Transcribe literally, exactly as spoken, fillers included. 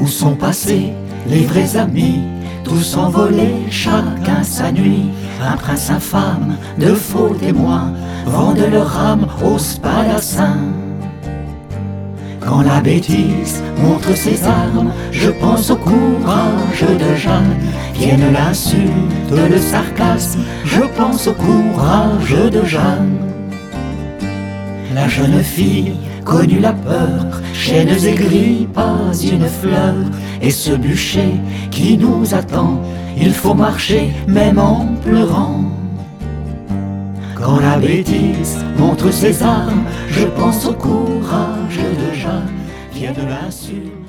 Où sont passés les vrais amis? Tous envolés, chacun sa nuit. Un prince infâme, de faux témoins vendent leur âme aux spadassins. Quand la bêtise montre ses armes, je pense au courage de Jeanne. Vienne l'insulte, le sarcasme, je pense au courage de Jeanne. La jeune fille connut la peur, chaînes et grilles, pas une fleur. Et ce bûcher qui nous attend, il faut marcher même en pleurant. Quand la bêtise montre ses armes, je pense au courage de Jeanne. Vienne l'insulte.